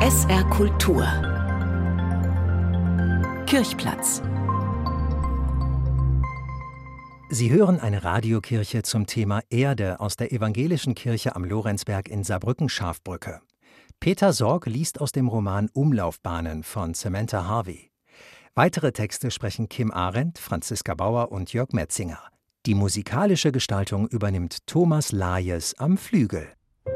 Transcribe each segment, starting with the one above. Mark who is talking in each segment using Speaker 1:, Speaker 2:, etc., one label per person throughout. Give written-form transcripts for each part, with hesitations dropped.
Speaker 1: SR Kultur Kirchplatz.
Speaker 2: Sie hören eine Radiokirche zum Thema Erde aus der Evangelischen Kirche am Lorenzberg in Saarbrücken-Scharfbrücke. Peter Sorg liest aus dem Roman Umlaufbahnen von Samantha Harvey. Weitere Texte sprechen Kim Arendt, Franziska Bauer und Jörg Metzinger. Die musikalische Gestaltung übernimmt Thomas Lajes am Flügel.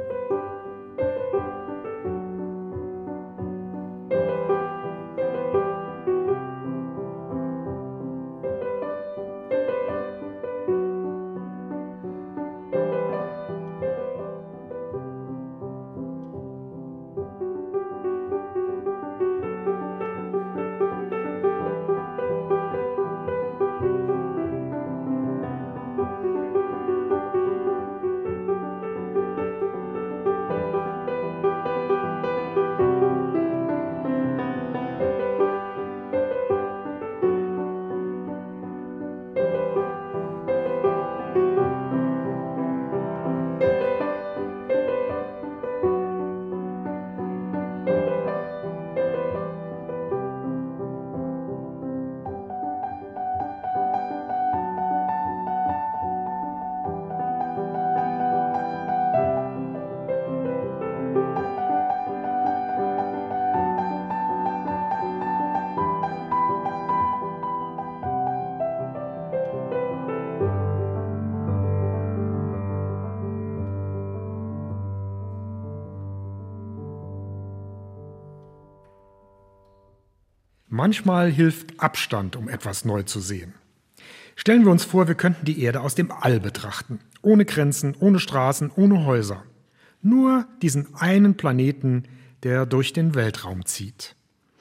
Speaker 3: Manchmal hilft Abstand, um etwas neu zu sehen. Stellen wir uns vor, wir könnten die Erde aus dem All betrachten. Ohne Grenzen, ohne Straßen, ohne Häuser. Nur diesen einen Planeten, der durch den Weltraum zieht.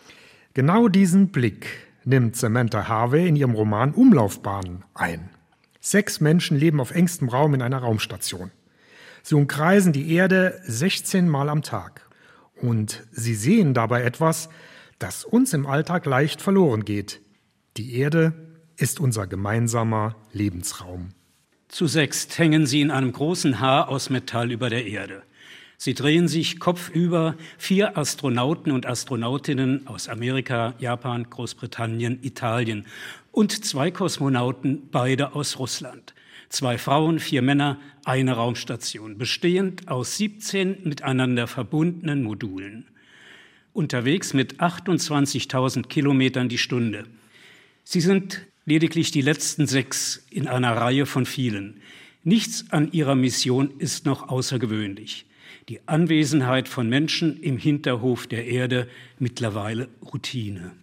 Speaker 3: Genau diesen Blick nimmt Samantha Harvey in ihrem Roman Umlaufbahnen ein. 6 Menschen leben auf engstem Raum in einer Raumstation. Sie umkreisen die Erde 16 Mal am Tag. Und sie sehen dabei etwas, das uns im Alltag leicht verloren geht. Die Erde ist unser gemeinsamer Lebensraum.
Speaker 4: Zu 6 hängen sie in einem großen Haar aus Metall über der Erde. Sie drehen sich kopfüber, 4 Astronauten und Astronautinnen aus Amerika, Japan, Großbritannien, Italien und 2 Kosmonauten, beide aus Russland. 2 Frauen, 4 Männer, eine Raumstation, bestehend aus 17 miteinander verbundenen Modulen. Unterwegs mit 28.000 Kilometern die Stunde. Sie sind lediglich die letzten 6 in einer Reihe von vielen. Nichts an ihrer Mission ist noch außergewöhnlich. Die Anwesenheit von Menschen im Hinterhof der Erde, mittlerweile Routine.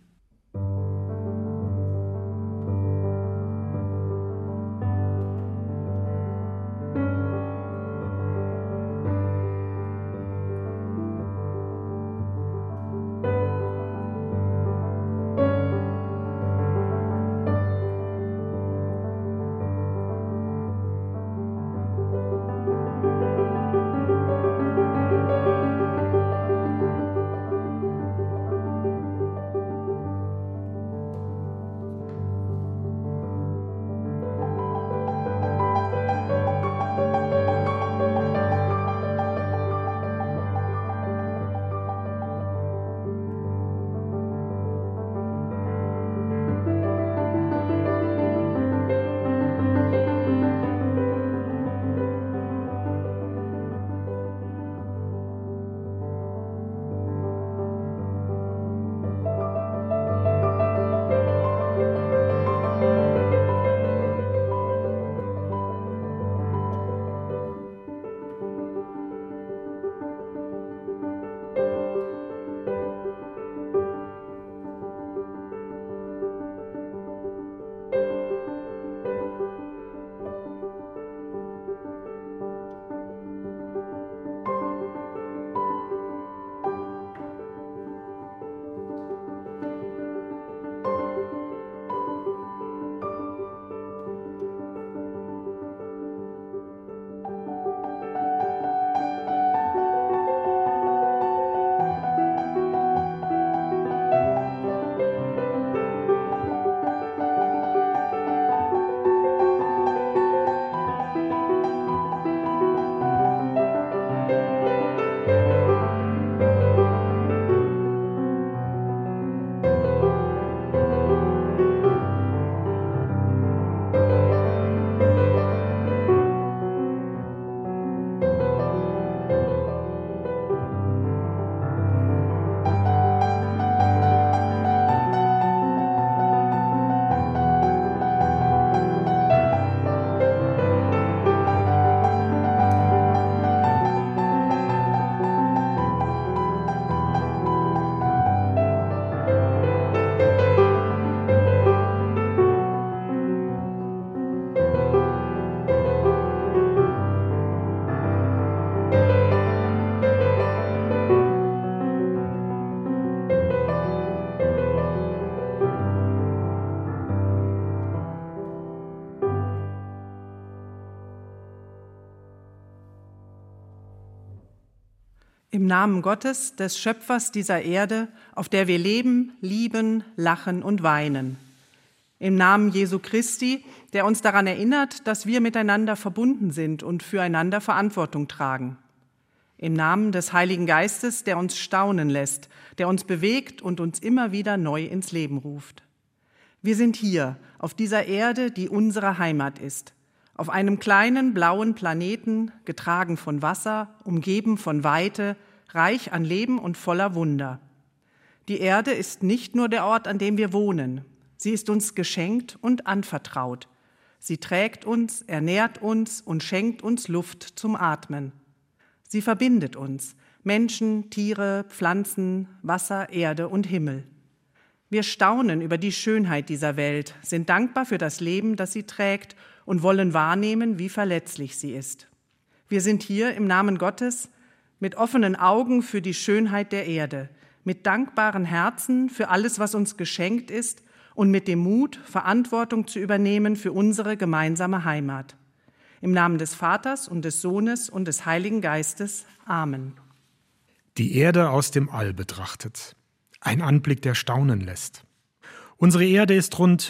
Speaker 5: Im Namen Gottes, des Schöpfers dieser Erde, auf der wir leben, lieben, lachen und weinen. Im Namen Jesu Christi, der uns daran erinnert, dass wir miteinander verbunden sind und füreinander Verantwortung tragen. Im Namen des Heiligen Geistes, der uns staunen lässt, der uns bewegt und uns immer wieder neu ins Leben ruft. Wir sind hier, auf dieser Erde, die unsere Heimat ist. Auf einem kleinen blauen Planeten, getragen von Wasser, umgeben von Weite, reich an Leben und voller Wunder. Die Erde ist nicht nur der Ort, an dem wir wohnen. Sie ist uns geschenkt und anvertraut. Sie trägt uns, ernährt uns und schenkt uns Luft zum Atmen. Sie verbindet uns, Menschen, Tiere, Pflanzen, Wasser, Erde und Himmel. Wir staunen über die Schönheit dieser Welt, sind dankbar für das Leben, das sie trägt und wollen wahrnehmen, wie verletzlich sie ist. Wir sind hier im Namen Gottes mit offenen Augen für die Schönheit der Erde, mit dankbaren Herzen für alles, was uns geschenkt ist und mit dem Mut, Verantwortung zu übernehmen für unsere gemeinsame Heimat. Im Namen des Vaters und des Sohnes und des Heiligen Geistes. Amen.
Speaker 3: Die Erde aus dem All betrachtet. Ein Anblick, der staunen lässt. Unsere Erde ist rund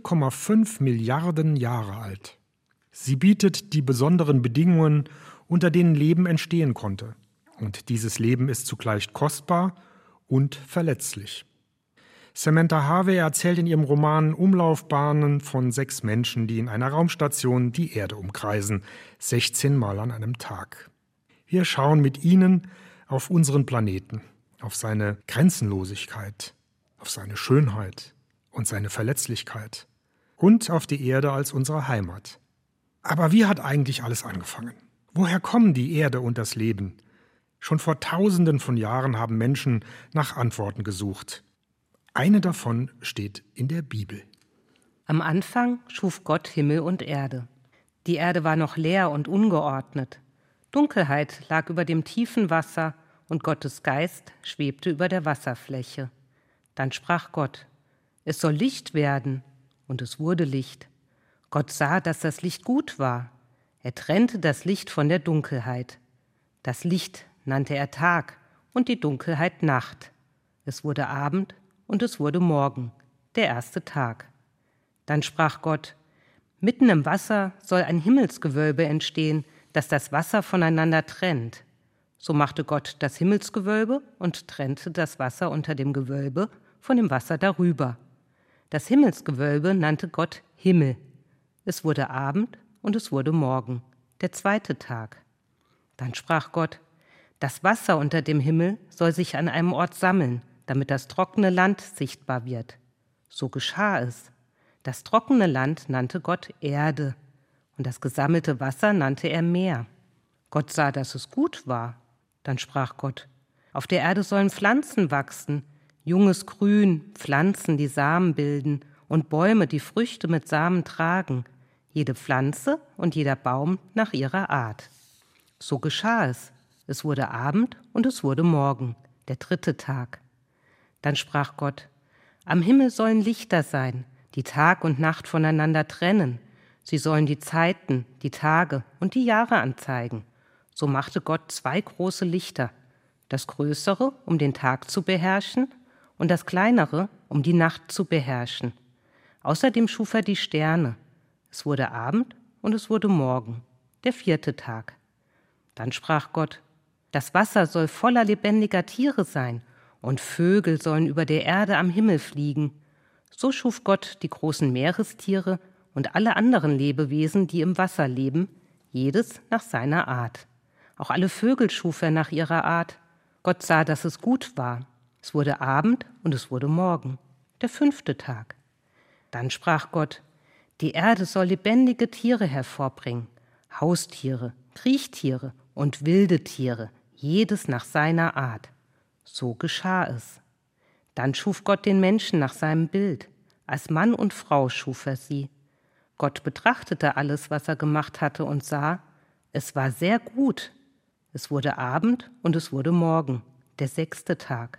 Speaker 3: 4,5 Milliarden Jahre alt. Sie bietet die besonderen Bedingungen, unter denen Leben entstehen konnte. Und dieses Leben ist zugleich kostbar und verletzlich. Samantha Harvey erzählt in ihrem Roman Umlaufbahnen von 6 Menschen, die in einer Raumstation die Erde umkreisen, 16 Mal an einem Tag. Wir schauen mit ihnen auf unseren Planeten, auf seine Grenzenlosigkeit, auf seine Schönheit und seine Verletzlichkeit und auf die Erde als unsere Heimat. Aber wie hat eigentlich alles angefangen? Woher kommen die Erde und das Leben? Schon vor Tausenden von Jahren haben Menschen nach Antworten gesucht. Eine davon steht in der Bibel.
Speaker 6: Am Anfang schuf Gott Himmel und Erde. Die Erde war noch leer und ungeordnet. Dunkelheit lag über dem tiefen Wasser und Gottes Geist schwebte über der Wasserfläche. Dann sprach Gott: Es soll Licht werden, und es wurde Licht. Gott sah, dass das Licht gut war. Er trennte das Licht von der Dunkelheit. Das Licht nannte er Tag und die Dunkelheit Nacht. Es wurde Abend und es wurde Morgen, der erste Tag. Dann sprach Gott: Mitten im Wasser soll ein Himmelsgewölbe entstehen, das das Wasser voneinander trennt. So machte Gott das Himmelsgewölbe und trennte das Wasser unter dem Gewölbe von dem Wasser darüber. Das Himmelsgewölbe nannte Gott Himmel. Es wurde Abend und es wurde Morgen, der zweite Tag. Dann sprach Gott: Das Wasser unter dem Himmel soll sich an einem Ort sammeln, damit das trockene Land sichtbar wird. So geschah es. Das trockene Land nannte Gott Erde, und das gesammelte Wasser nannte er Meer. Gott sah, dass es gut war. Dann sprach Gott: Auf der Erde sollen Pflanzen wachsen, junges Grün, Pflanzen, die Samen bilden, und Bäume, die Früchte mit Samen tragen, jede Pflanze und jeder Baum nach ihrer Art. So geschah es. Es wurde Abend und es wurde Morgen, der dritte Tag. Dann sprach Gott: Am Himmel sollen Lichter sein, die Tag und Nacht voneinander trennen. Sie sollen die Zeiten, die Tage und die Jahre anzeigen. So machte Gott 2 große Lichter, das größere, um den Tag zu beherrschen, und das kleinere, um die Nacht zu beherrschen. Außerdem schuf er die Sterne. Es wurde Abend und es wurde Morgen, der vierte Tag. Dann sprach Gott: Das Wasser soll voller lebendiger Tiere sein, und Vögel sollen über der Erde am Himmel fliegen. So schuf Gott die großen Meerestiere und alle anderen Lebewesen, die im Wasser leben, jedes nach seiner Art. Auch alle Vögel schuf er nach ihrer Art. Gott sah, dass es gut war. Es wurde Abend und es wurde Morgen, der fünfte Tag. Dann sprach Gott: Die Erde soll lebendige Tiere hervorbringen, Haustiere, Kriechtiere und wilde Tiere, jedes nach seiner Art. So geschah es. Dann schuf Gott den Menschen nach seinem Bild. Als Mann und Frau schuf er sie. Gott betrachtete alles, was er gemacht hatte, und sah, es war sehr gut. Es wurde Abend und es wurde Morgen, der 6. Tag.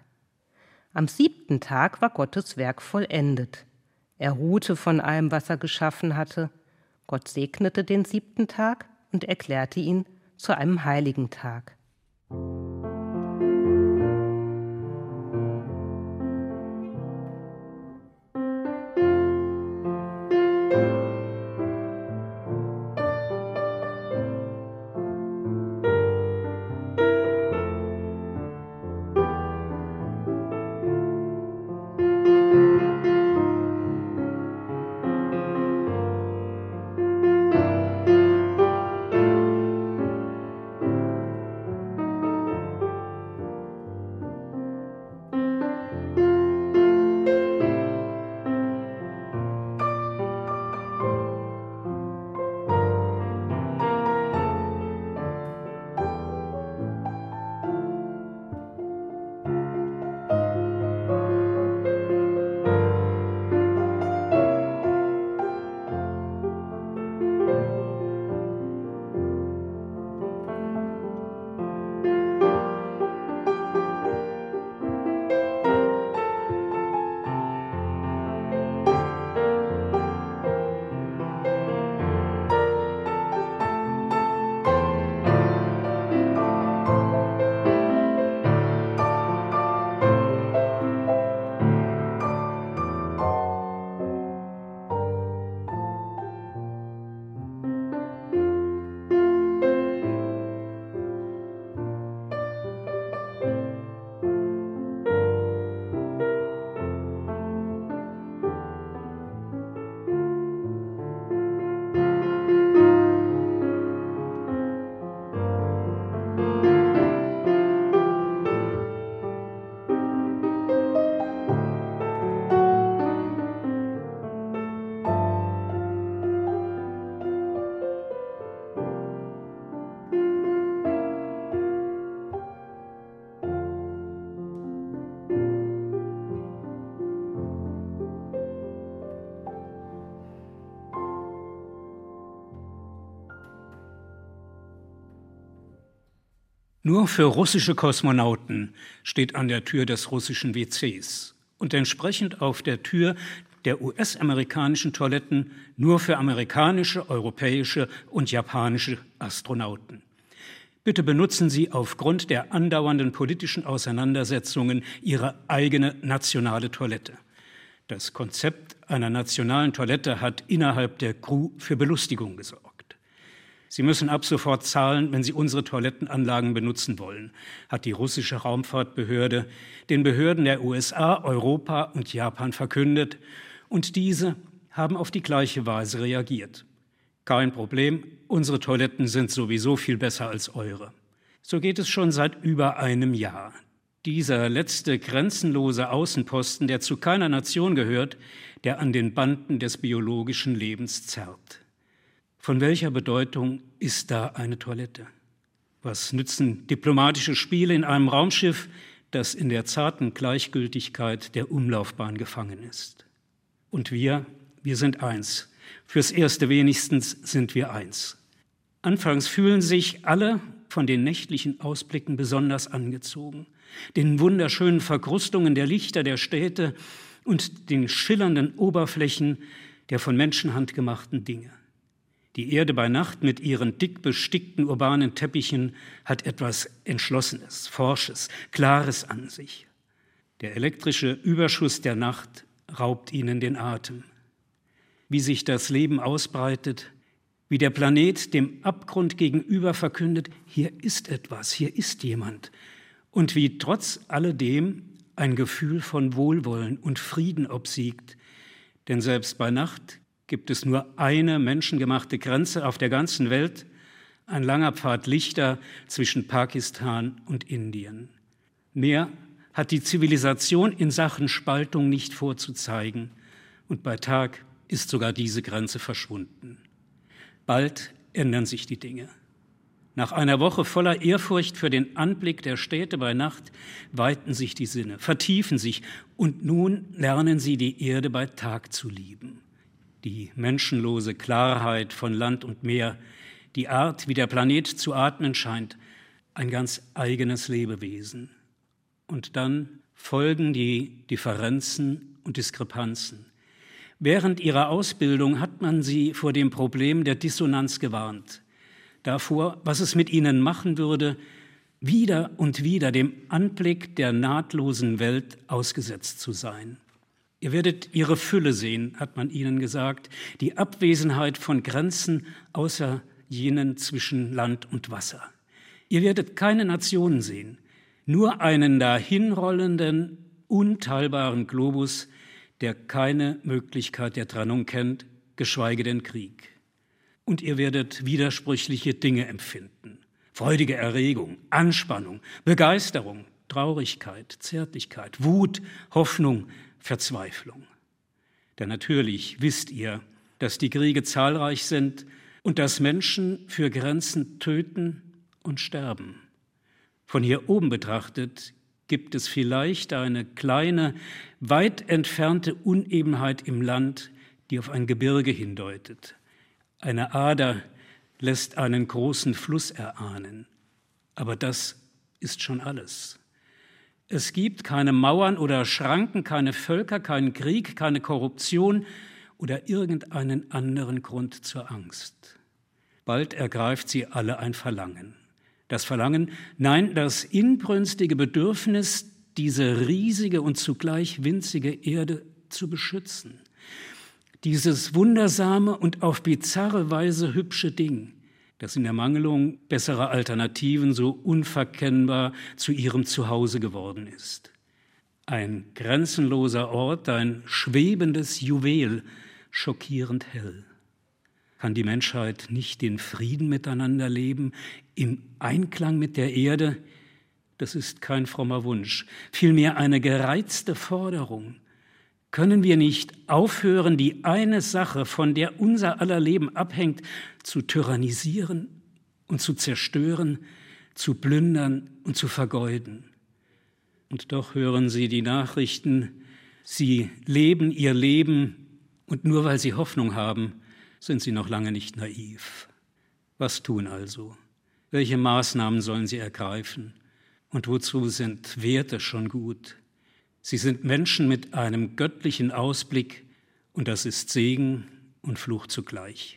Speaker 6: Am 7. Tag war Gottes Werk vollendet. Er ruhte von allem, was er geschaffen hatte. Gott segnete den 7. Tag und erklärte ihn zu einem heiligen Tag.
Speaker 4: Nur für russische Kosmonauten steht an der Tür des russischen WCs und entsprechend auf der Tür der US-amerikanischen Toiletten nur für amerikanische, europäische und japanische Astronauten. Bitte benutzen Sie aufgrund der andauernden politischen Auseinandersetzungen Ihre eigene nationale Toilette. Das Konzept einer nationalen Toilette hat innerhalb der Crew für Belustigung gesorgt. Sie müssen ab sofort zahlen, wenn Sie unsere Toilettenanlagen benutzen wollen, hat die russische Raumfahrtbehörde den Behörden der USA, Europa und Japan verkündet, und diese haben auf die gleiche Weise reagiert. Kein Problem, unsere Toiletten sind sowieso viel besser als eure. So geht es schon seit über einem Jahr. Dieser letzte grenzenlose Außenposten, der zu keiner Nation gehört, der an den Banden des biologischen Lebens zerrt. Von welcher Bedeutung ist da eine Toilette? Was nützen diplomatische Spiele in einem Raumschiff, das in der zarten Gleichgültigkeit der Umlaufbahn gefangen ist? Und wir sind eins. Fürs Erste wenigstens sind wir eins. Anfangs fühlen sich alle von den nächtlichen Ausblicken besonders angezogen, den wunderschönen Verkrustungen der Lichter der Städte und den schillernden Oberflächen der von Menschenhand gemachten Dinge. Die Erde bei Nacht mit ihren dick bestickten urbanen Teppichen hat etwas Entschlossenes, Forsches, Klares an sich. Der elektrische Überschuss der Nacht raubt ihnen den Atem. Wie sich das Leben ausbreitet, wie der Planet dem Abgrund gegenüber verkündet, hier ist etwas, hier ist jemand. Und wie trotz alledem ein Gefühl von Wohlwollen und Frieden obsiegt. Denn selbst bei Nacht gibt es nur eine menschengemachte Grenze auf der ganzen Welt, ein langer Pfad Lichter zwischen Pakistan und Indien. Mehr hat die Zivilisation in Sachen Spaltung nicht vorzuzeigen. Und bei Tag ist sogar diese Grenze verschwunden. Bald ändern sich die Dinge. Nach einer Woche voller Ehrfurcht für den Anblick der Städte bei Nacht weiten sich die Sinne, vertiefen sich und nun lernen sie die Erde bei Tag zu lieben. Die menschenlose Klarheit von Land und Meer, die Art, wie der Planet zu atmen scheint, ein ganz eigenes Lebewesen. Und dann folgen die Differenzen und Diskrepanzen. Während ihrer Ausbildung hat man sie vor dem Problem der Dissonanz gewarnt. Davor, was es mit ihnen machen würde, wieder und wieder dem Anblick der nahtlosen Welt ausgesetzt zu sein. Ihr werdet ihre Fülle sehen, hat man ihnen gesagt, die Abwesenheit von Grenzen außer jenen zwischen Land und Wasser. Ihr werdet keine Nationen sehen, nur einen dahinrollenden, unteilbaren Globus, der keine Möglichkeit der Trennung kennt, geschweige denn Krieg. Und ihr werdet widersprüchliche Dinge empfinden. Freudige Erregung, Anspannung, Begeisterung, Traurigkeit, Zärtlichkeit, Wut, Hoffnung, Verzweiflung. Denn natürlich wisst ihr, dass die Kriege zahlreich sind und dass Menschen für Grenzen töten und sterben. Von hier oben betrachtet gibt es vielleicht eine kleine, weit entfernte Unebenheit im Land, die auf ein Gebirge hindeutet. Eine Ader lässt einen großen Fluss erahnen. Aber das ist schon alles. Es gibt keine Mauern oder Schranken, keine Völker, keinen Krieg, keine Korruption oder irgendeinen anderen Grund zur Angst. Bald ergreift sie alle ein Verlangen. Das Verlangen, nein, das inbrünstige Bedürfnis, diese riesige und zugleich winzige Erde zu beschützen. Dieses wundersame und auf bizarre Weise hübsche Ding, das in Ermangelung besserer Alternativen so unverkennbar zu ihrem Zuhause geworden ist. Ein grenzenloser Ort, ein schwebendes Juwel, schockierend hell. Kann die Menschheit nicht in Frieden miteinander leben, im Einklang mit der Erde? Das ist kein frommer Wunsch, vielmehr eine gereizte Forderung. Können wir nicht aufhören, die eine Sache, von der unser aller Leben abhängt, zu tyrannisieren und zu zerstören, zu plündern und zu vergeuden? Und doch hören Sie die Nachrichten, sie leben ihr Leben und nur weil sie Hoffnung haben, sind sie noch lange nicht naiv. Was tun also? Welche Maßnahmen sollen sie ergreifen? Und wozu sind Werte schon gut? Sie sind Menschen mit einem göttlichen Ausblick, und das ist Segen und Fluch zugleich.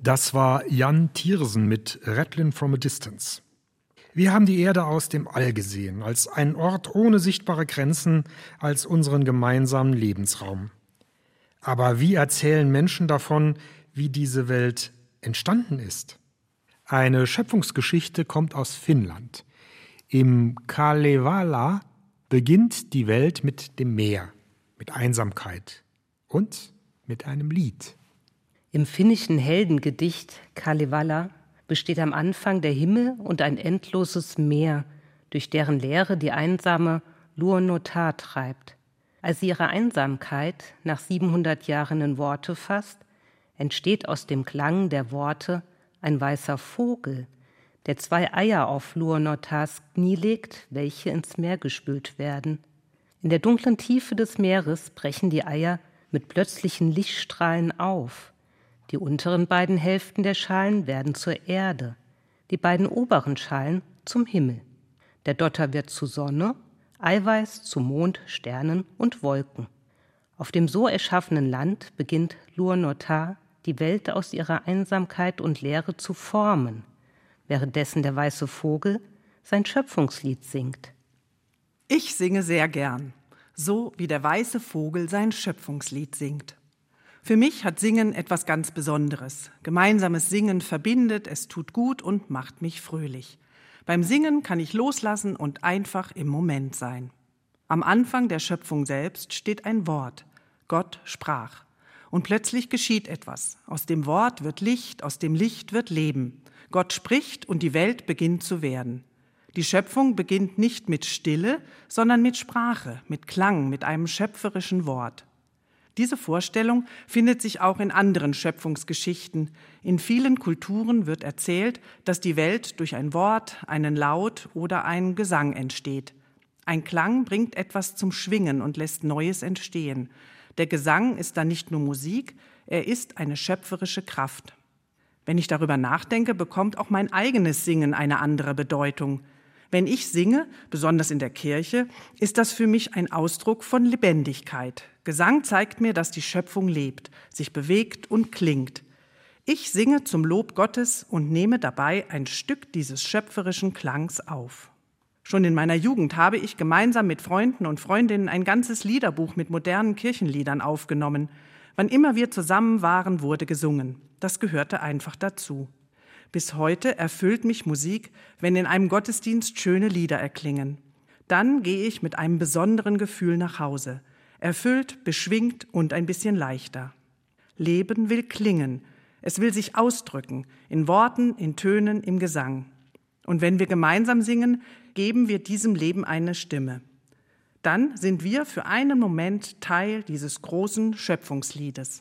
Speaker 3: Das war Jan Tiersen mit Rattlin' from a Distance. Wir haben die Erde aus dem All gesehen, als einen Ort ohne sichtbare Grenzen, als unseren gemeinsamen Lebensraum. Aber wie erzählen Menschen davon, wie diese Welt entstanden ist? Eine Schöpfungsgeschichte kommt aus Finnland. Im Kalevala beginnt die Welt mit dem Meer, mit Einsamkeit und mit einem Lied.
Speaker 6: Im finnischen Heldengedicht Kalevala besteht am Anfang der Himmel und ein endloses Meer, durch deren Leere die einsame Luonnotar treibt. Als sie ihre Einsamkeit nach 700 Jahren in Worte fasst, entsteht aus dem Klang der Worte ein weißer Vogel, der 2 Eier auf Luonnotars Knie legt, welche ins Meer gespült werden. In der dunklen Tiefe des Meeres brechen die Eier mit plötzlichen Lichtstrahlen auf. Die unteren beiden Hälften der Schalen werden zur Erde, die beiden oberen Schalen zum Himmel. Der Dotter wird zu Sonne, Eiweiß zu Mond, Sternen und Wolken. Auf dem so erschaffenen Land beginnt Luonnotar, die Welt aus ihrer Einsamkeit und Leere zu formen, währenddessen der weiße Vogel sein Schöpfungslied singt.
Speaker 5: Ich singe sehr gern, so wie der weiße Vogel sein Schöpfungslied singt. Für mich hat Singen etwas ganz Besonderes. Gemeinsames Singen verbindet, es tut gut und macht mich fröhlich. Beim Singen kann ich loslassen und einfach im Moment sein. Am Anfang der Schöpfung selbst steht ein Wort. Gott sprach. Und plötzlich geschieht etwas. Aus dem Wort wird Licht, aus dem Licht wird Leben. Gott spricht und die Welt beginnt zu werden. Die Schöpfung beginnt nicht mit Stille, sondern mit Sprache, mit Klang, mit einem schöpferischen Wort. Diese Vorstellung findet sich auch in anderen Schöpfungsgeschichten. In vielen Kulturen wird erzählt, dass die Welt durch ein Wort, einen Laut oder einen Gesang entsteht. Ein Klang bringt etwas zum Schwingen und lässt Neues entstehen. Der Gesang ist dann nicht nur Musik, er ist eine schöpferische Kraft. Wenn ich darüber nachdenke, bekommt auch mein eigenes Singen eine andere Bedeutung. Wenn ich singe, besonders in der Kirche, ist das für mich ein Ausdruck von Lebendigkeit. Gesang zeigt mir, dass die Schöpfung lebt, sich bewegt und klingt. Ich singe zum Lob Gottes und nehme dabei ein Stück dieses schöpferischen Klangs auf. Schon in meiner Jugend habe ich gemeinsam mit Freunden und Freundinnen ein ganzes Liederbuch mit modernen Kirchenliedern aufgenommen. Wann immer wir zusammen waren, wurde gesungen. Das gehörte einfach dazu. Bis heute erfüllt mich Musik, wenn in einem Gottesdienst schöne Lieder erklingen. Dann gehe ich mit einem besonderen Gefühl nach Hause. Erfüllt, beschwingt und ein bisschen leichter. Leben will klingen. Es will sich ausdrücken, in Worten, in Tönen, im Gesang. Und wenn wir gemeinsam singen, geben wir diesem Leben eine Stimme. Dann sind wir für einen Moment Teil dieses großen Schöpfungsliedes.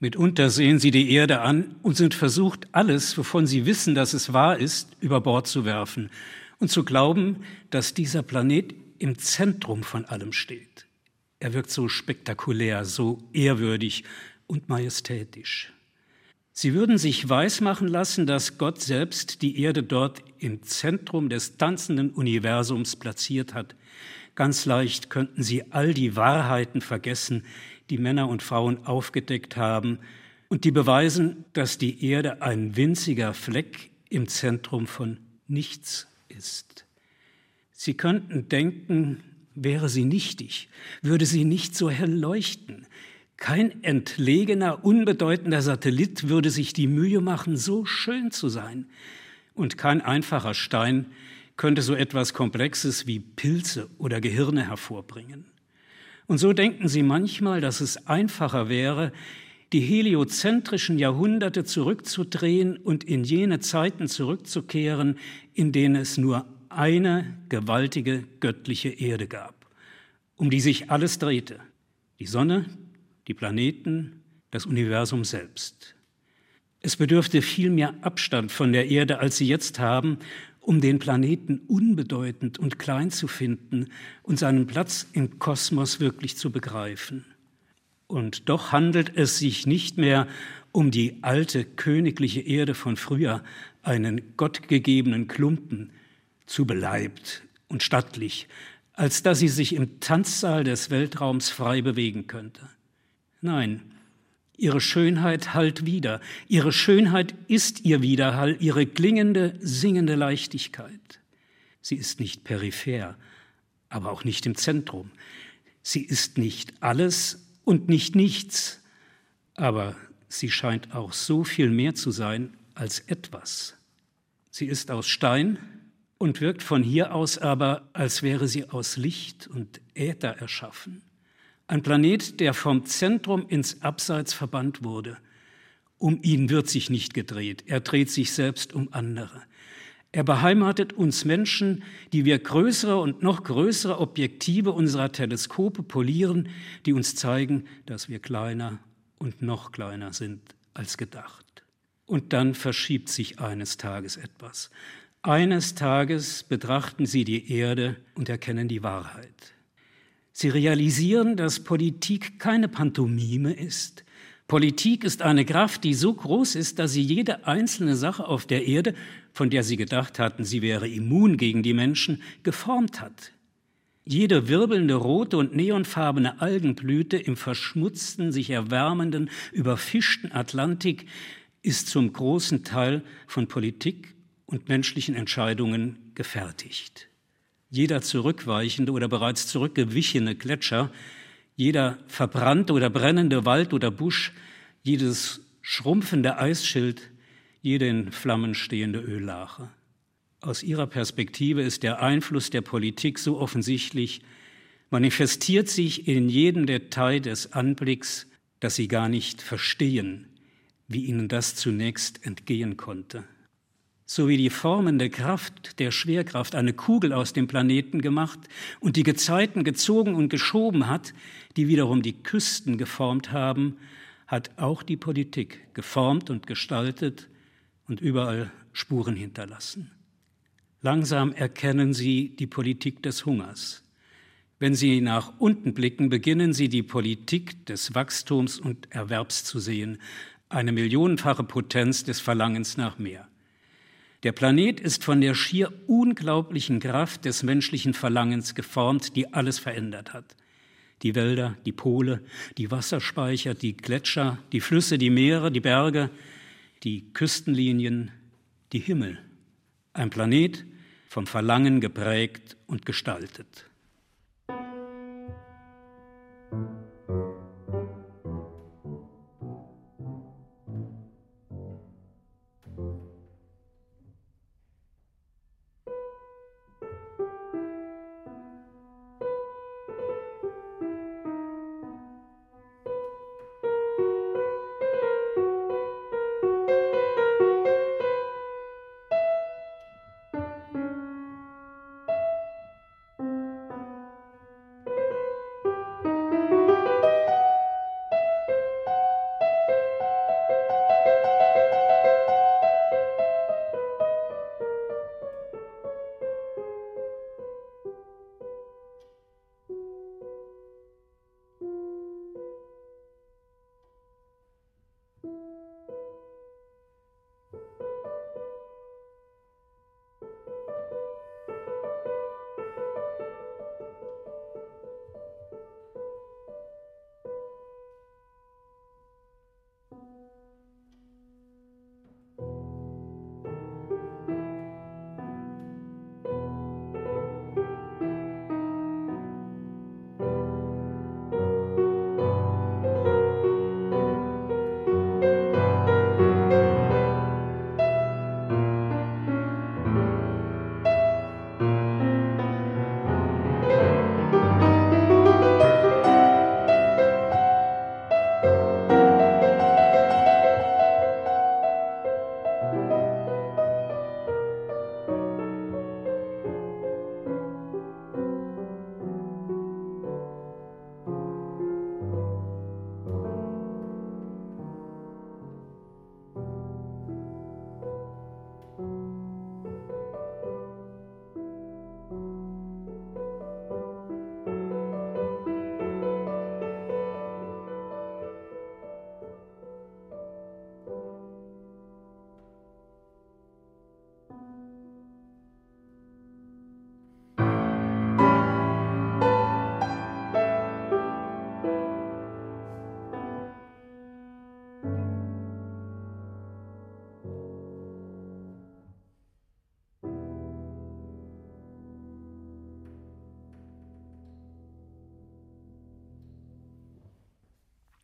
Speaker 4: Mitunter sehen sie die Erde an und sind versucht, alles, wovon sie wissen, dass es wahr ist, über Bord zu werfen und zu glauben, dass dieser Planet im Zentrum von allem steht. Er wirkt so spektakulär, so ehrwürdig und majestätisch. Sie würden sich weismachen lassen, dass Gott selbst die Erde dort im Zentrum des tanzenden Universums platziert hat. Ganz leicht könnten sie all die Wahrheiten vergessen, die Männer und Frauen aufgedeckt haben und die beweisen, dass die Erde ein winziger Fleck im Zentrum von nichts ist. Sie könnten denken, wäre sie nichtig, würde sie nicht so hell leuchten. Kein entlegener, unbedeutender Satellit würde sich die Mühe machen, so schön zu sein. Und kein einfacher Stein könnte so etwas Komplexes wie Pilze oder Gehirne hervorbringen. Und so denken sie manchmal, dass es einfacher wäre, die heliozentrischen Jahrhunderte zurückzudrehen und in jene Zeiten zurückzukehren, in denen es nur eine gewaltige göttliche Erde gab, um die sich alles drehte. Die Sonne, die Planeten, das Universum selbst. Es bedürfte viel mehr Abstand von der Erde, als sie jetzt haben, um den Planeten unbedeutend und klein zu finden und seinen Platz im Kosmos wirklich zu begreifen. Und doch handelt es sich nicht mehr um die alte königliche Erde von früher, einen gottgegebenen Klumpen, zu beleibt und stattlich, als dass sie sich im Tanzsaal des Weltraums frei bewegen könnte. Nein, ihre Schönheit hallt wieder. Ihre Schönheit ist ihr Widerhall, ihre klingende, singende Leichtigkeit. Sie ist nicht peripher, aber auch nicht im Zentrum. Sie ist nicht alles und nicht nichts, aber sie scheint auch so viel mehr zu sein als etwas. Sie ist aus Stein und wirkt von hier aus aber, als wäre sie aus Licht und Äther erschaffen. Ein Planet, der vom Zentrum ins Abseits verbannt wurde. Um ihn wird sich nicht gedreht, er dreht sich selbst um andere. Er beheimatet uns Menschen, die wir größere und noch größere Objektive unserer Teleskope polieren, die uns zeigen, dass wir kleiner und noch kleiner sind als gedacht. Und dann verschiebt sich eines Tages etwas. Eines Tages betrachten sie die Erde und erkennen die Wahrheit. Sie realisieren, dass Politik keine Pantomime ist. Politik ist eine Kraft, die so groß ist, dass sie jede einzelne Sache auf der Erde, von der sie gedacht hatten, sie wäre immun gegen die Menschen, geformt hat. Jede wirbelnde rote und neonfarbene Algenblüte im verschmutzten, sich erwärmenden, überfischten Atlantik ist zum großen Teil von Politik und menschlichen Entscheidungen gefertigt. Jeder zurückweichende oder bereits zurückgewichene Gletscher, jeder verbrannte oder brennende Wald oder Busch, jedes schrumpfende Eisschild, jede in Flammen stehende Öllache. Aus ihrer Perspektive ist der Einfluss der Politik so offensichtlich, manifestiert sich in jedem Detail des Anblicks, dass sie gar nicht verstehen, wie ihnen das zunächst entgehen konnte. So wie die formende Kraft der Schwerkraft eine Kugel aus dem Planeten gemacht und die Gezeiten gezogen und geschoben hat, die wiederum die Küsten geformt haben, hat auch die Politik geformt und gestaltet und überall Spuren hinterlassen. Langsam erkennen sie die Politik des Hungers. Wenn sie nach unten blicken, beginnen sie die Politik des Wachstums und Erwerbs zu sehen, eine millionenfache Potenz des Verlangens nach mehr. Der Planet ist von der schier unglaublichen Kraft des menschlichen Verlangens geformt, die alles verändert hat. Die Wälder, die Pole, die Wasserspeicher, die Gletscher, die Flüsse, die Meere, die Berge, die Küstenlinien, die Himmel. Ein Planet vom Verlangen geprägt und gestaltet.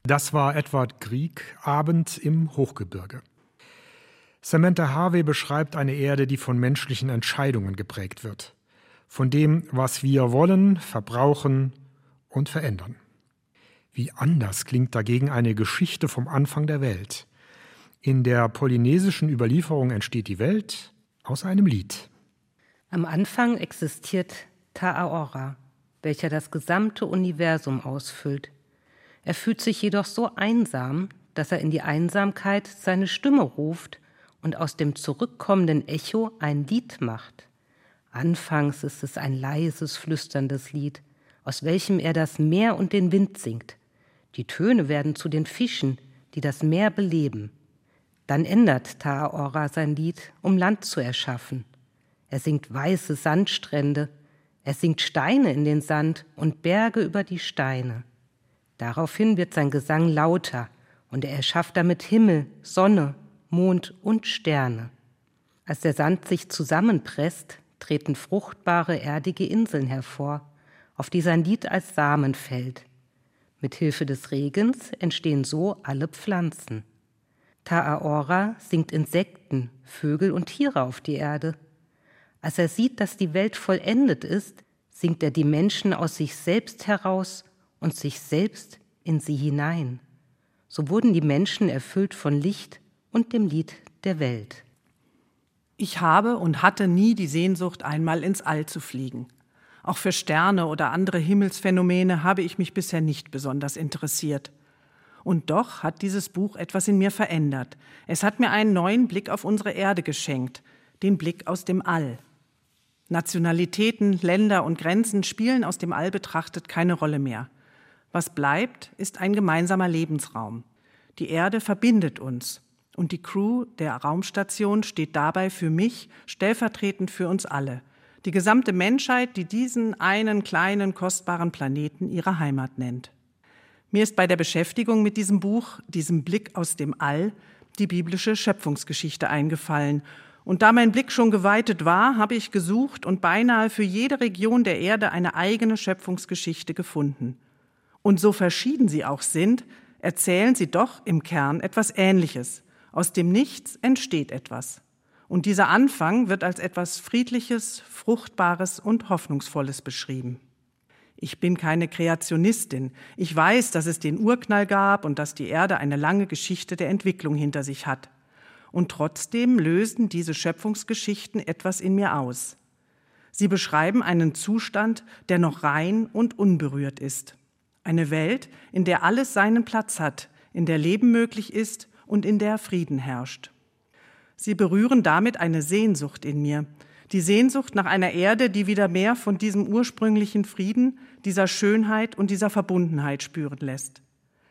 Speaker 3: Das war Edward Grieg, Abend im Hochgebirge. Samantha Harvey beschreibt eine Erde, die von menschlichen Entscheidungen geprägt wird. Von dem, was wir wollen, verbrauchen und verändern. Wie anders klingt dagegen eine Geschichte vom Anfang der Welt. In der polynesischen Überlieferung entsteht die Welt aus einem Lied.
Speaker 6: Am Anfang existiert Ta'aora, welcher das gesamte Universum ausfüllt. Er fühlt sich jedoch so einsam, dass er in die Einsamkeit seine Stimme ruft und aus dem zurückkommenden Echo ein Lied macht. Anfangs ist es ein leises, flüsterndes Lied, aus welchem er das Meer und den Wind singt. Die Töne werden zu den Fischen, die das Meer beleben. Dann ändert Ta'aora sein Lied, um Land zu erschaffen. Er singt weiße Sandstrände, er singt Steine in den Sand und Berge über die Steine. Daraufhin wird sein Gesang lauter und er erschafft damit Himmel, Sonne, Mond und Sterne. Als der Sand sich zusammenpresst, treten fruchtbare, erdige Inseln hervor, auf die sein Lied als Samen fällt. Mit Hilfe des Regens entstehen so alle Pflanzen. Ta'aora singt Insekten, Vögel und Tiere auf die Erde. Als er sieht, dass die Welt vollendet ist, singt er die Menschen aus sich selbst heraus und sich selbst in sie hinein. So wurden die Menschen erfüllt von Licht und dem Lied der Welt.
Speaker 5: Ich habe und hatte nie die Sehnsucht, einmal ins All zu fliegen. Auch für Sterne oder andere Himmelsphänomene habe ich mich bisher nicht besonders interessiert. Und doch hat dieses Buch etwas in mir verändert. Es hat mir einen neuen Blick auf unsere Erde geschenkt, den Blick aus dem All. Nationalitäten, Länder und Grenzen spielen aus dem All betrachtet keine Rolle mehr. Was bleibt, ist ein gemeinsamer Lebensraum. Die Erde verbindet uns und die Crew der Raumstation steht dabei für mich stellvertretend für uns alle. Die gesamte Menschheit, die diesen einen kleinen, kostbaren Planeten ihre Heimat nennt. Mir ist bei der Beschäftigung mit diesem Buch, diesem Blick aus dem All, die biblische Schöpfungsgeschichte eingefallen. Und da mein Blick schon geweitet war, habe ich gesucht und beinahe für jede Region der Erde eine eigene Schöpfungsgeschichte gefunden. Und so verschieden sie auch sind, erzählen sie doch im Kern etwas Ähnliches. Aus dem Nichts entsteht etwas. Und dieser Anfang wird als etwas Friedliches, Fruchtbares und Hoffnungsvolles beschrieben. Ich bin keine Kreationistin. Ich weiß, dass es den Urknall gab und dass die Erde eine lange Geschichte der Entwicklung hinter sich hat. Und trotzdem lösen diese Schöpfungsgeschichten etwas in mir aus. Sie beschreiben einen Zustand, der noch rein und unberührt ist. Eine Welt, in der alles seinen Platz hat, in der Leben möglich ist und in der Frieden herrscht. Sie berühren damit eine Sehnsucht in mir, die Sehnsucht nach einer Erde, die wieder mehr von diesem ursprünglichen Frieden, dieser Schönheit und dieser Verbundenheit spüren lässt.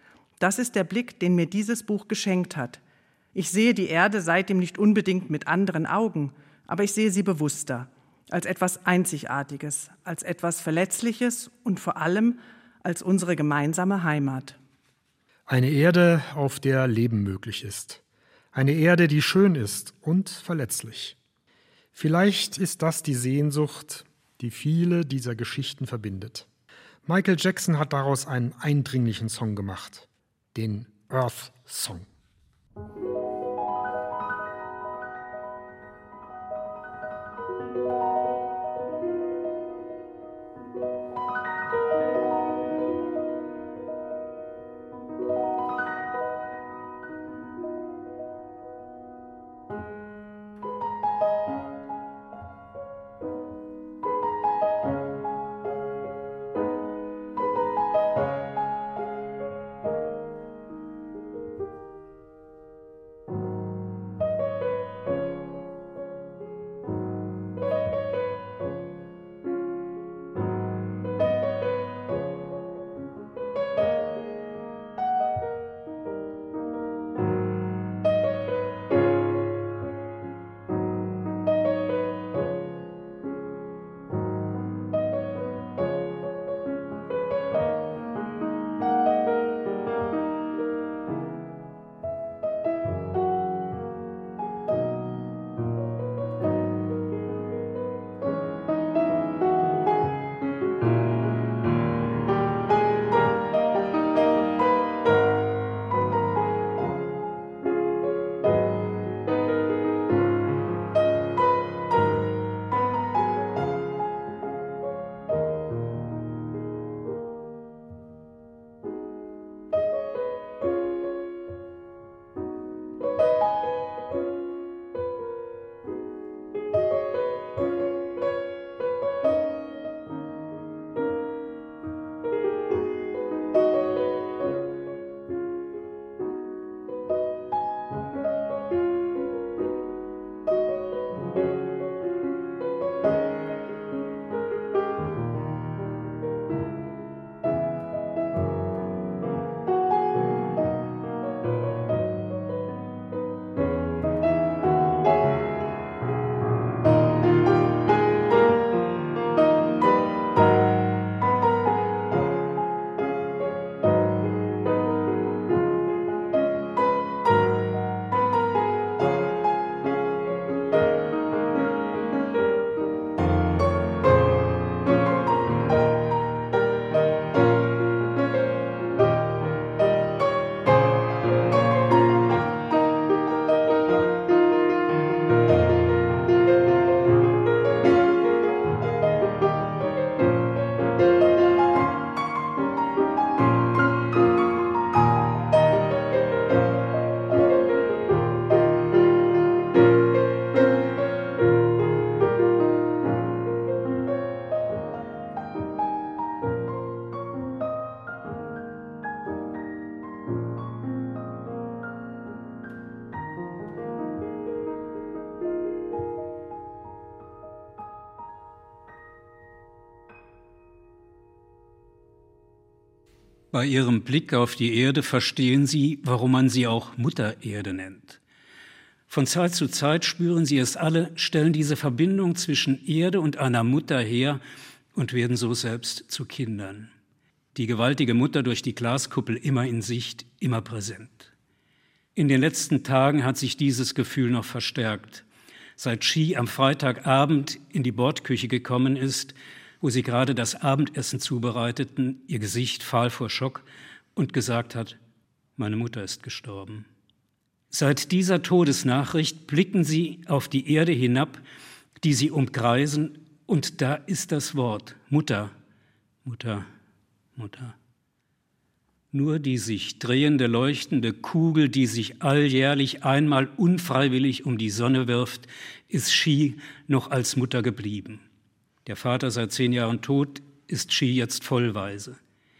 Speaker 5: Das ist der Blick, den mir dieses Buch geschenkt hat. Ich sehe die Erde seitdem nicht unbedingt mit anderen Augen, aber ich sehe sie bewusster, als etwas Einzigartiges, als etwas Verletzliches und vor allem als unsere gemeinsame Heimat.
Speaker 3: Eine Erde, auf der Leben möglich ist. Eine Erde, die schön ist und verletzlich. Vielleicht ist das die Sehnsucht, die viele dieser Geschichten verbindet. Michael Jackson hat daraus einen eindringlichen Song gemacht, den Earth Song.
Speaker 4: Bei ihrem Blick auf die Erde verstehen sie, warum man sie auch Mutter Erde nennt. Von Zeit zu Zeit spüren sie es alle, stellen diese Verbindung zwischen Erde und einer Mutter her und werden so selbst zu Kindern. Die gewaltige Mutter durch die Glaskuppel immer in Sicht, immer präsent. In den letzten Tagen hat sich dieses Gefühl noch verstärkt. Seit Xi am Freitagabend in die Bordküche gekommen ist, wo sie gerade das Abendessen zubereiteten, ihr Gesicht fahl vor Schock und gesagt hat, meine Mutter ist gestorben. Seit dieser Todesnachricht blicken sie auf die Erde hinab, die sie umkreisen, und da ist das Wort Mutter, Mutter, Mutter. Nur die sich drehende, leuchtende Kugel, die sich alljährlich einmal unfreiwillig um die Sonne wirft, ist Xi noch als Mutter geblieben. Der Vater seit 10 Jahren tot, ist Xi jetzt vollweise.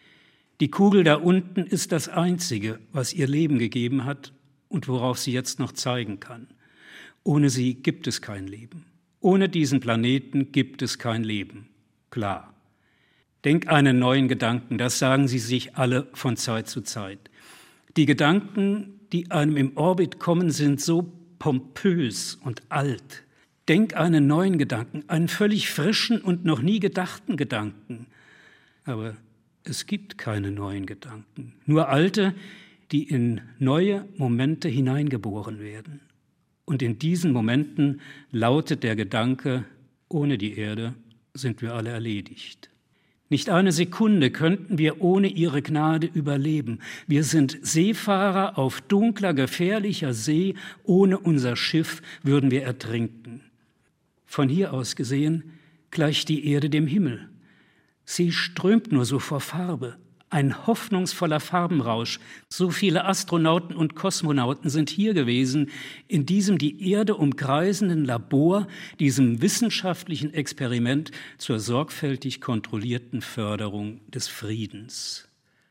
Speaker 4: Die Kugel da unten ist das Einzige, was ihr Leben gegeben hat und worauf sie jetzt noch zeigen kann. Ohne sie gibt es kein Leben. Ohne diesen Planeten gibt es kein Leben. Klar. Denk einen neuen Gedanken, das sagen sie sich alle von Zeit zu Zeit. Die Gedanken, die einem im Orbit kommen, sind so pompös und alt. Denk einen neuen Gedanken, einen völlig frischen und noch nie gedachten Gedanken. Aber es gibt keine neuen Gedanken, nur alte, die in neue Momente hineingeboren werden. Und in diesen Momenten lautet der Gedanke, ohne die Erde sind wir alle erledigt. Nicht eine Sekunde könnten wir ohne ihre Gnade überleben. Wir sind Seefahrer auf dunkler, gefährlicher See. Ohne unser Schiff würden wir ertrinken. Von hier aus gesehen gleicht die Erde dem Himmel. Sie strömt nur so vor Farbe. Ein hoffnungsvoller Farbenrausch. So viele Astronauten und Kosmonauten sind hier gewesen, in diesem die Erde umkreisenden Labor, diesem wissenschaftlichen Experiment zur sorgfältig kontrollierten Förderung des Friedens.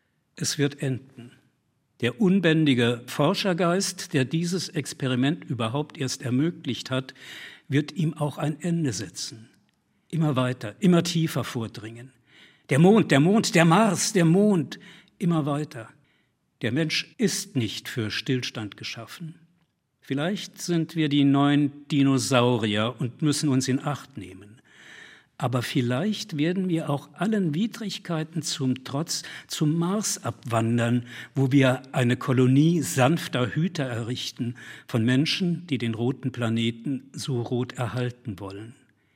Speaker 4: Es wird enden. Der unbändige Forschergeist, der dieses Experiment überhaupt erst ermöglicht hat, wird ihm auch ein Ende setzen. Immer weiter, immer tiefer vordringen. Der Mond, der Mars, der Mond, immer weiter. Der Mensch ist nicht für Stillstand geschaffen. Vielleicht sind wir die neuen Dinosaurier und müssen uns in Acht nehmen. Aber vielleicht werden wir auch allen Widrigkeiten zum Trotz zum Mars abwandern, wo wir eine Kolonie sanfter Hüter errichten von Menschen, die den roten Planeten so rot erhalten wollen.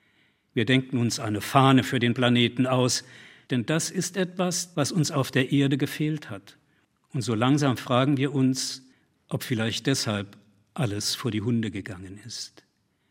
Speaker 4: Wir denken uns eine Fahne für den Planeten aus, denn das ist etwas, was uns auf der Erde gefehlt hat. Und so langsam fragen wir uns, ob vielleicht deshalb alles vor die Hunde gegangen ist.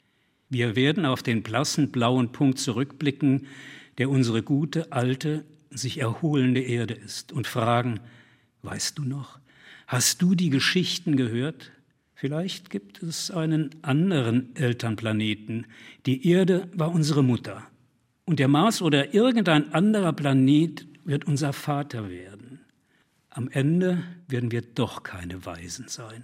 Speaker 4: Wir werden auf den blassen blauen Punkt zurückblicken, der unsere gute, alte, sich erholende Erde ist und fragen, weißt du noch, hast du die Geschichten gehört? Vielleicht gibt es einen anderen Elternplaneten. Die Erde war unsere Mutter. Und der Mars oder irgendein anderer Planet wird unser Vater werden. Am Ende werden wir doch keine Weisen sein.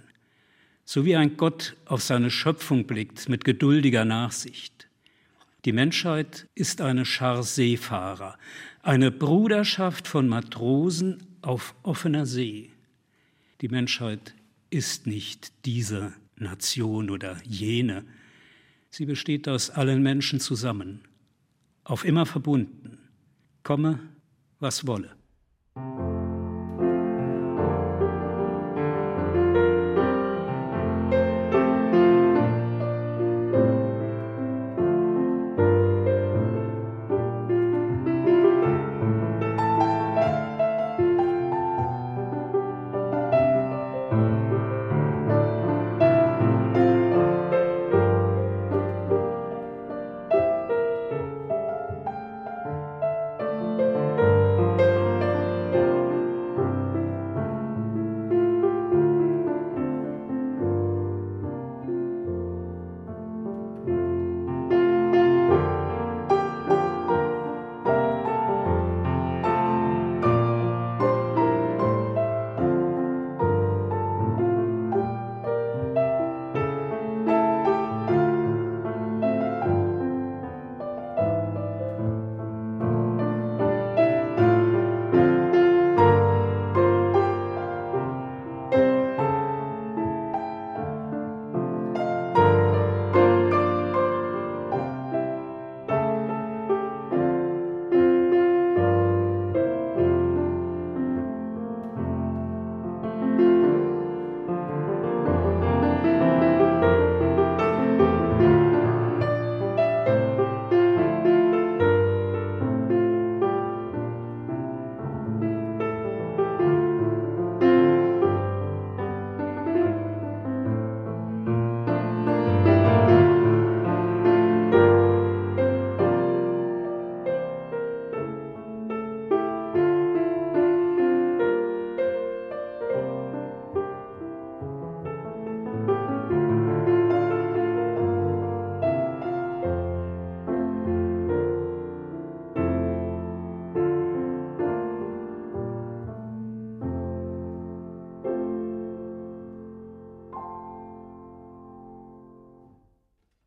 Speaker 4: So wie ein Gott auf seine Schöpfung blickt mit geduldiger Nachsicht. Die Menschheit ist eine Schar Seefahrer, eine Bruderschaft von Matrosen auf offener See. Die Menschheit ist nicht diese Nation oder jene. Sie besteht aus allen Menschen zusammen. Auf immer verbunden, komme, was wolle.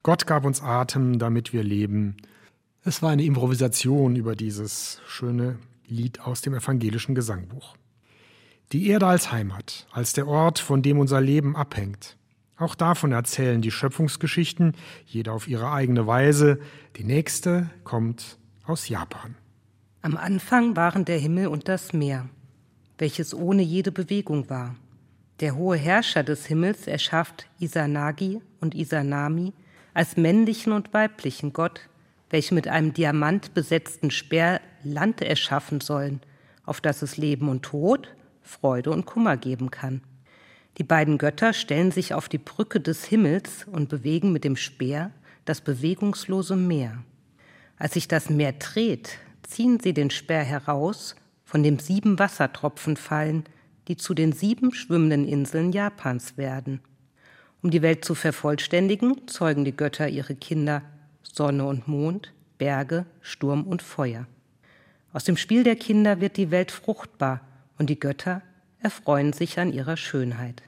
Speaker 3: Gott gab uns Atem, damit wir leben. Es war eine Improvisation über dieses schöne Lied aus dem evangelischen Gesangbuch. Die Erde als Heimat, als der Ort, von dem unser Leben abhängt. Auch davon erzählen die Schöpfungsgeschichten, jeder auf ihre eigene Weise. Die nächste kommt aus Japan.
Speaker 6: Am Anfang waren der Himmel und das Meer, welches ohne jede Bewegung war. Der hohe Herrscher des Himmels erschafft Izanagi und Izanami als männlichen und weiblichen Gott, welche mit einem Diamant besetzten Speer Land erschaffen sollen, auf das es Leben und Tod, Freude und Kummer geben kann. Die beiden Götter stellen sich auf die Brücke des Himmels und bewegen mit dem Speer das bewegungslose Meer. Als sich das Meer dreht, ziehen sie den Speer heraus, von dem 7 Wassertropfen fallen, die zu den 7 schwimmenden Inseln Japans werden. Um die Welt zu vervollständigen, zeugen die Götter ihre Kinder Sonne und Mond, Berge, Sturm und Feuer. Aus dem Spiel der Kinder wird die Welt fruchtbar und die Götter erfreuen sich an ihrer Schönheit.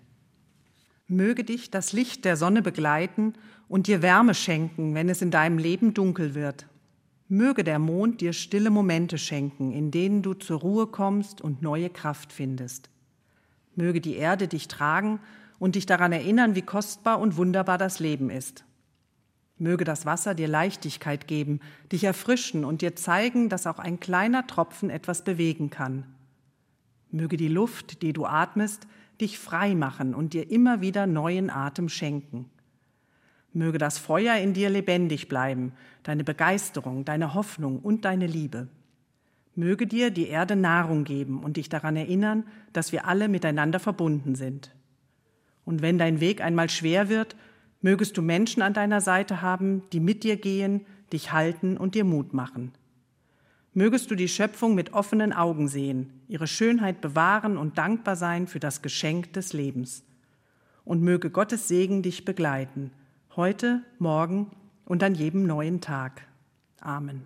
Speaker 5: Möge dich das Licht der Sonne begleiten und dir Wärme schenken, wenn es in deinem Leben dunkel wird. Möge der Mond dir stille Momente schenken, in denen du zur Ruhe kommst und neue Kraft findest. Möge die Erde dich tragen und dich daran erinnern, wie kostbar und wunderbar das Leben ist. Möge das Wasser dir Leichtigkeit geben, dich erfrischen und dir zeigen, dass auch ein kleiner Tropfen etwas bewegen kann. Möge die Luft, die du atmest, dich frei machen und dir immer wieder neuen Atem schenken. Möge das Feuer in dir lebendig bleiben, deine Begeisterung, deine Hoffnung und deine Liebe. Möge dir die Erde Nahrung geben und dich daran erinnern, dass wir alle miteinander verbunden sind. Und wenn dein Weg einmal schwer wird, mögest du Menschen an deiner Seite haben, die mit dir gehen, dich halten und dir Mut machen. Mögest du die Schöpfung mit offenen Augen sehen, ihre Schönheit bewahren und dankbar sein für das Geschenk des Lebens. Und möge Gottes Segen dich begleiten, heute, morgen und an jedem neuen Tag. Amen.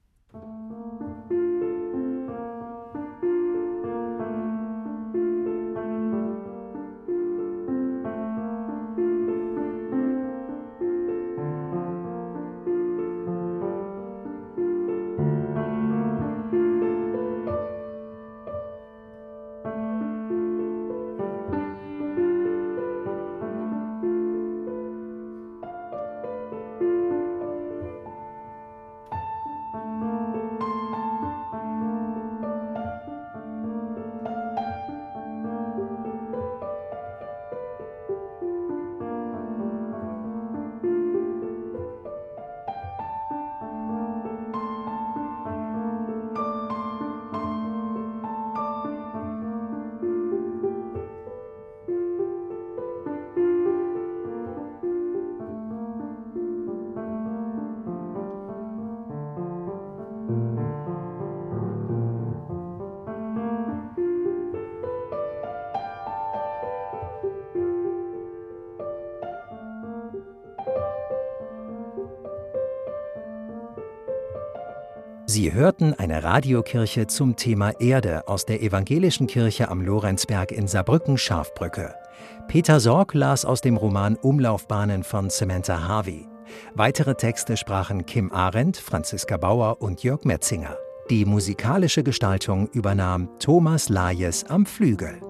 Speaker 2: Sie hörten eine Radiokirche zum Thema Erde aus der Evangelischen Kirche am Lorenzberg in Saarbrücken-Scharfbrücke. Peter Sorg las aus dem Roman Umlaufbahnen von Samantha Harvey. Weitere Texte sprachen Kim Arendt, Franziska Bauer und Jörg Metzinger. Die musikalische Gestaltung übernahm Thomas Lajes am Flügel.